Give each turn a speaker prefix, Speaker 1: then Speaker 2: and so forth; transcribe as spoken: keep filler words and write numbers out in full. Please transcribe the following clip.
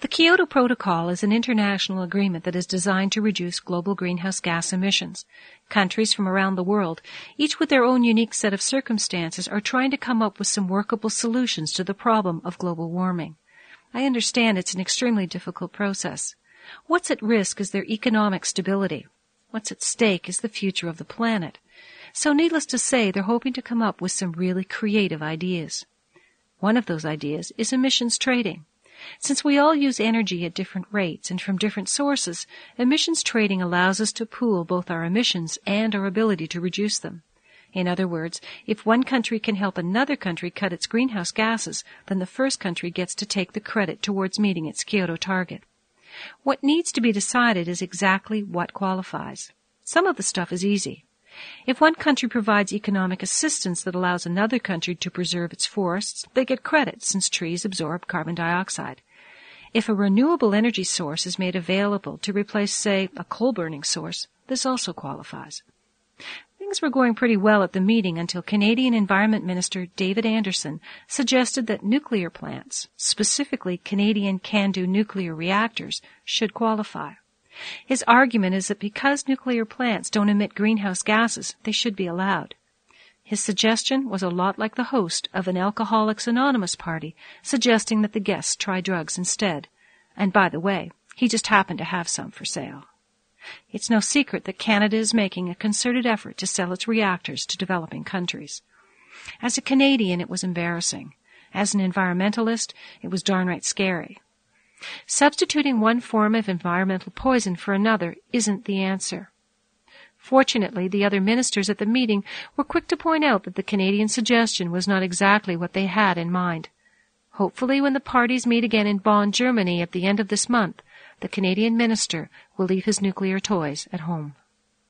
Speaker 1: Kyoto Protocol is an international agreement that is designed to reduce global greenhouse gas emissions. Countries from around the world, each with their own unique set of circumstances, are trying to come up with some workable solutions to the problem of global warming. I understand it's an extremely difficult process. What's at risk is their economic stability. What's at stake is the future of the planet. So needless to say, they're hoping to come up with some really creative ideas. One of those ideas is emissions trading. Since we all use energy at different rates and from different sources, emissions trading allows us to pool both our emissions and our ability to reduce them. In other words, if one country can help another country cut its greenhouse gases, then the first country gets to take the credit towards meeting its Kyoto target. What needs to be decided is exactly what qualifies. Some of the stuff is easy. If one country provides economic assistance that allows another country to preserve its forests, they get credit since trees absorb carbon dioxide. If a renewable energy source is made available to replace, say, a coal-burning source, this also qualifies. Things were going pretty well at the meeting until Canadian Environment Minister David Anderson suggested that nuclear plants, specifically Canadian CANDU nuclear reactors, should qualify. His argument is that because nuclear plants don't emit greenhouse gases, they should be allowed. His suggestion was a lot like the host of an Alcoholics Anonymous party, suggesting that the guests try drugs instead. And by the way, he just happened to have some for sale. It's no secret that Canada is making a concerted effort to sell its reactors to developing countries. As a Canadian, it was embarrassing. As an environmentalist, it was downright scary. Substituting one form of environmental poison for another isn't the answer. Fortunately, the other ministers at the meeting were quick to point out that the Canadian suggestion was not exactly what they had in mind. Hopefully, when the parties meet again in Bonn, Germany at the end of this month, the Canadian minister will leave his nuclear toys at home.